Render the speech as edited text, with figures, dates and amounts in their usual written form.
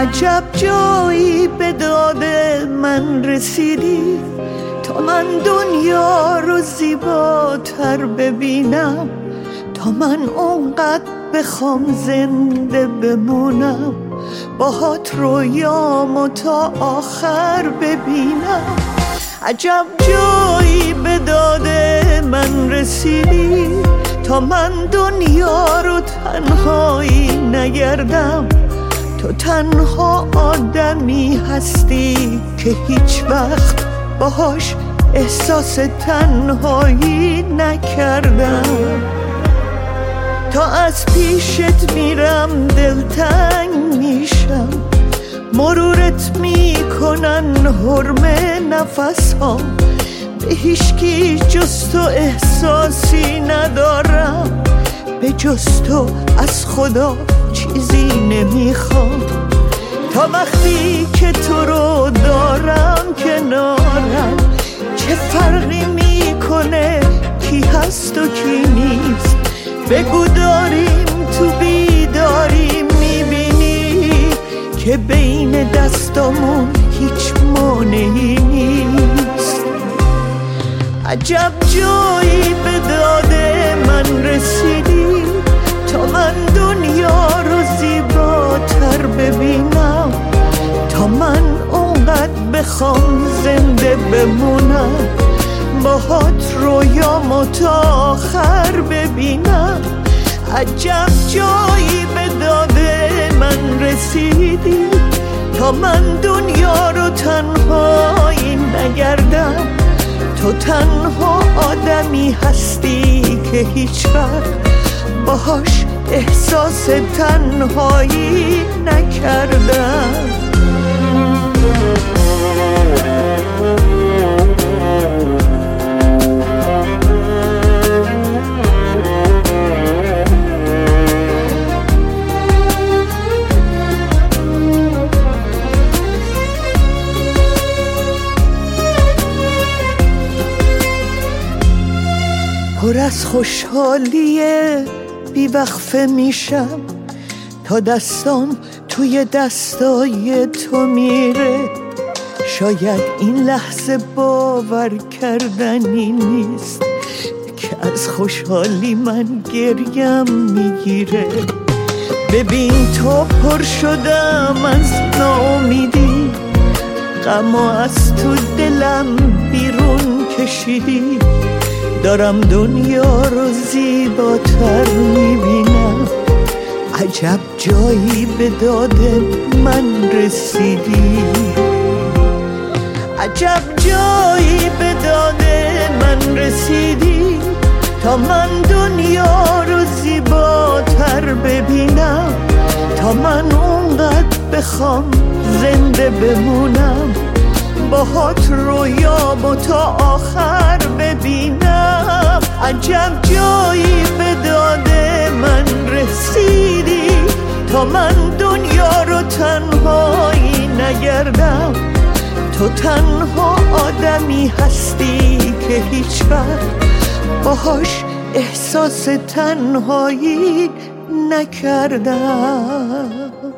عجب جایی به داد من رسیدی تا من دنیا رو زیباتر ببینم، تا من اونقدر بخوام زنده بمونم، باهات رویامو تا آخر ببینم. عجب جایی به داد من رسیدی تا من دنیا رو تنهایی نگردم، تو تنها آدمی هستی که هیچ وقت باهاش احساس تنهایی نکردم. تا از پیشت میرم دلتنگ میشم، مرورت میکنن حرمه نفس‌ها، به هیچکی جز تو احساسی ندارم، به جز تو از خدا چیزی نمیخوام. تا وقتی که تو رو دارم کنارم، چه فرقی میکنه کی هست و کی نیست؟ بگو داریم تو بیداری میبینی که بین دستامون هیچ مانعی نیست. عجب جایی به داد من رسیدی تا من دنیا رو زیباتر ببینم، تا من اونقدر بخوام زنده بمونم، باهات رویامو تا آخر ببینم. عجب جایی به داد من رسیدی تا من دنیا رو تنهایی نگردم، تو تنها آدمی هستی که هیچ وقت باهاش احساس تنهایی نکردم. پر از خوشحالیه بیوقفه میشم تا دستام توی دستای تو میره. شاید این لحظه باور کردنی نیست که از خوشحالی من گریم میگیره. ببین تو پر شدم از ناامیدی، غم از تو دلم بیرون کشیدی، دارم دنیا رو زیباتر میبینم. عجب جایی به داد من رسیدی، عجب جایی به داد من رسیدی تا من دنیا رو زیباتر ببینم، تا من اونقدر بخوام زنده بمونم، باهات رویامو تا آخر ببینم. عجب جایی به داد من رسیدی تا من دنیا رو تنهایی نگردم، تو تنها آدمی هستی که هیچ وقت باهاش احساس تنهایی نکردم.